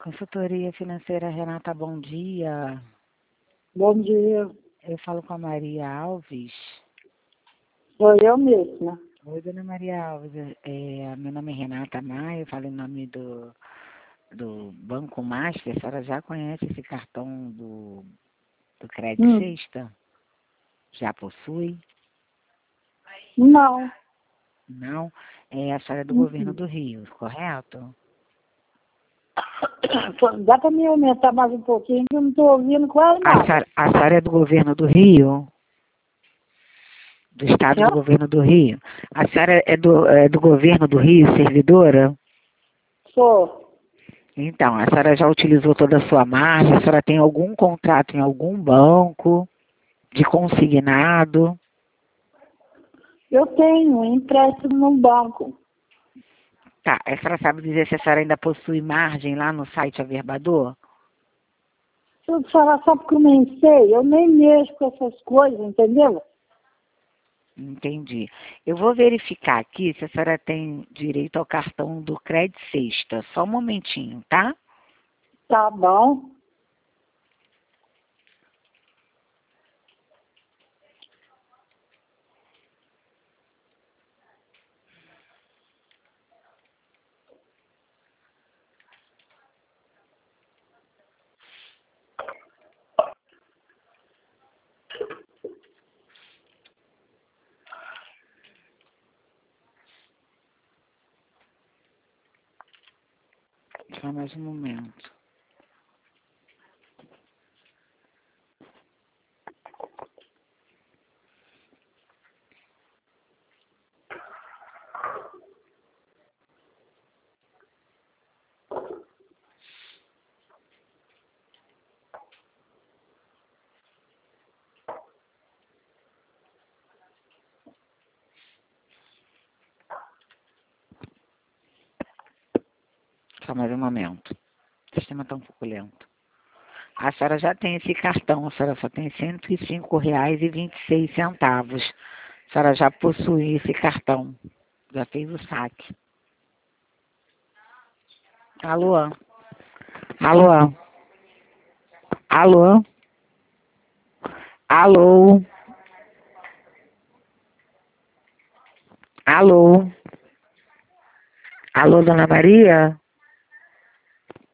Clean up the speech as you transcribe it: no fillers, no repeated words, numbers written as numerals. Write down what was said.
Consultoria Financeira Renata, bom dia. Bom dia, Eu falo com a Maria Alves. sou eu mesma. Oi, dona Maria Alves. Meu nome é Renata Maia, eu falo em nome do Banco Master. A senhora já conhece esse cartão do Crédito Sexta? Já possui? Não. Não? A senhora é do governo do Rio, correto? Dá para me aumentar mais um pouquinho, que eu não estou ouvindo quase nada. A senhora é do governo do Rio? Do estado do governo do Rio? A senhora é do governo do Rio, servidora? Sou. Então, a senhora já utilizou toda a sua margem? A senhora tem algum contrato em algum banco de consignado? Eu tenho um empréstimo no banco. Tá, a senhora sabe dizer se a senhora ainda possui margem lá no site Averbador? Se eu te falar só porque eu nem sei, eu nem mexo com essas coisas, entendeu? Entendi. Eu vou verificar aqui se a senhora tem direito ao cartão do Crédito Sexta. Só um momentinho, tá? Tá bom. Só mais um momento. Só mais um momento. O sistema está um pouco lento. A senhora já tem esse cartão, a senhora só tem R$ 105,26. A senhora já possui esse cartão. Já fez o saque. Alô? Alô? Alô? Alô? Alô? Alô, dona Maria?